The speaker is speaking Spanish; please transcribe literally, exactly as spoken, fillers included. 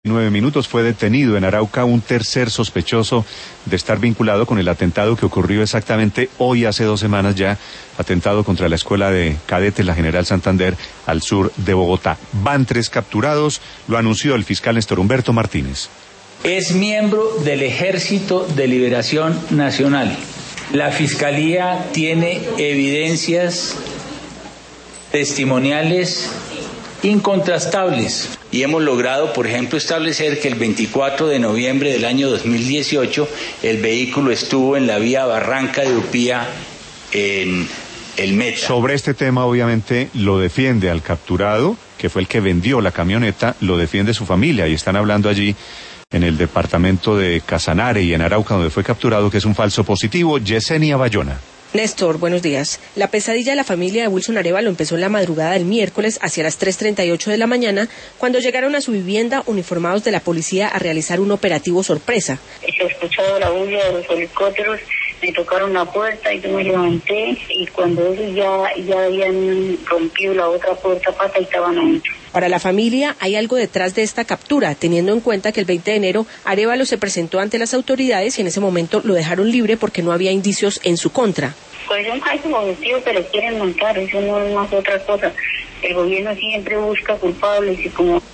Nueve minutos fue detenido en Arauca un tercer sospechoso de estar vinculado con el atentado que ocurrió exactamente hoy hace dos semanas ya, atentado contra la escuela de cadetes La General Santander al sur de Bogotá. Van tres capturados, lo anunció el fiscal Néstor Humberto Martínez. Es miembro del Ejército de Liberación Nacional. La Fiscalía tiene evidencias testimoniales incontrastables y hemos logrado, por ejemplo, establecer que el veinticuatro de noviembre del año dos mil dieciocho el vehículo estuvo en la vía Barranca de Upía en el Meta. Sobre este tema, obviamente, lo defiende al capturado, que fue el que vendió la camioneta, lo defiende su familia y están hablando allí en el departamento de Casanare y en Arauca, donde fue capturado, que es un falso positivo. Yesenia Bayona. Néstor, buenos días. La pesadilla de la familia de Wilson Arévalo empezó en la madrugada del miércoles hacia las tres treinta y ocho de la mañana, cuando llegaron a su vivienda uniformados de la policía a realizar un operativo sorpresa. Se escuchaba la bulla de los helicópteros, me tocaron la puerta y yo me levanté, y cuando ellos ya, ya habían rompido la otra puerta pata y estaban adentro. Para la familia hay algo detrás de esta captura, teniendo en cuenta que el veinte de enero Arévalo se presentó ante las autoridades y en ese momento lo dejaron libre porque no había indicios en su contra. Pues es un falso objetivo que le quieren montar, eso no es más otra cosa. El gobierno siempre busca culpables y como